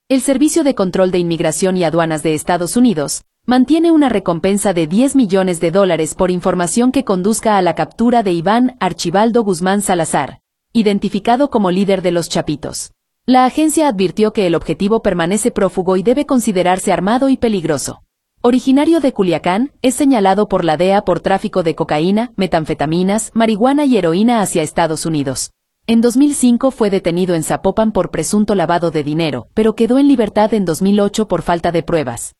El Servicio de Control de Inmigración y Aduanas de Estados Unidos mantiene una recompensa de $10 millones por información que conduzca a la captura de Iván Archibaldo Guzmán Salazar, identificado como líder de los Chapitos. La agencia advirtió que el objetivo permanece prófugo y debe considerarse armado y peligroso. Originario de Culiacán, es señalado por la DEA por tráfico de cocaína, metanfetaminas, marihuana y heroína hacia Estados Unidos. En 2005 fue detenido en Zapopan por presunto lavado de dinero, pero quedó en libertad en 2008 por falta de pruebas.